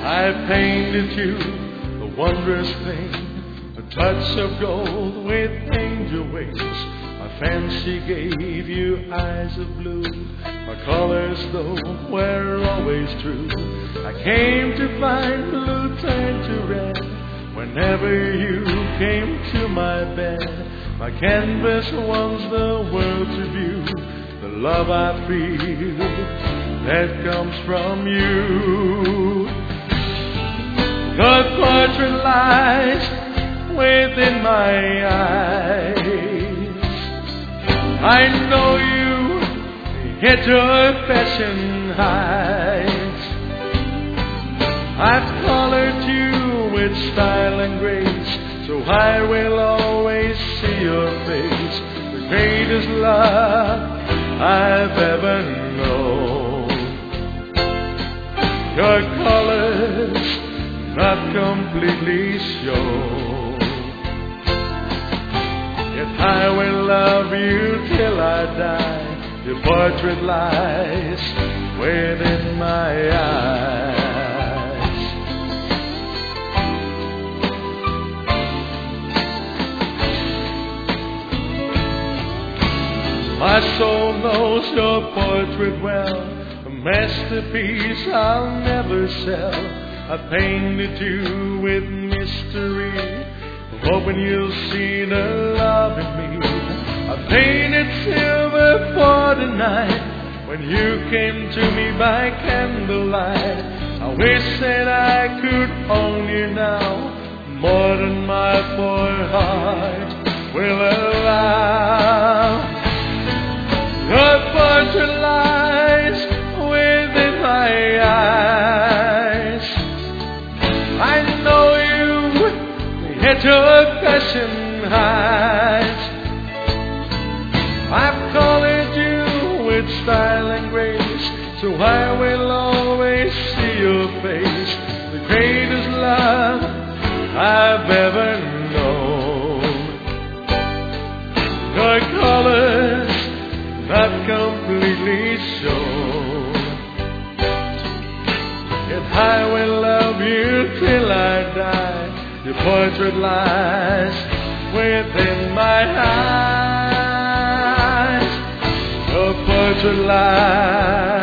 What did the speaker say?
I painted you a wondrous thing, a touch of gold with angel wings. My fancy gave you eyes of blue. My colors, though, were always true. I came to find blue turned to red whenever you came to my bed. My canvas wants the world to view the love I feel that comes from you. The portrait lies within my eyes. I know you hit your fashion highs. I've colored you with style and grace, so I will always see your face. The greatest love I've ever known. Your colors not completely shown, yet I will love you till I die. Your portrait lies within my eyes. My soul knows your portrait well, a masterpiece I'll never sell. I painted you with mystery, hoping you'll see the love in me. I painted silver for the night when you came to me by candlelight. I wish that I could own you now more than my poor heart will allow. Your portrait lies within my eyes. I know you hit your passion highs. I've colored you with style and grace, so I will always see your face. The greatest love I've ever known. Your colors not completely shown, yet I will love you till I die. Your portrait lies within my eyes. Your portrait lies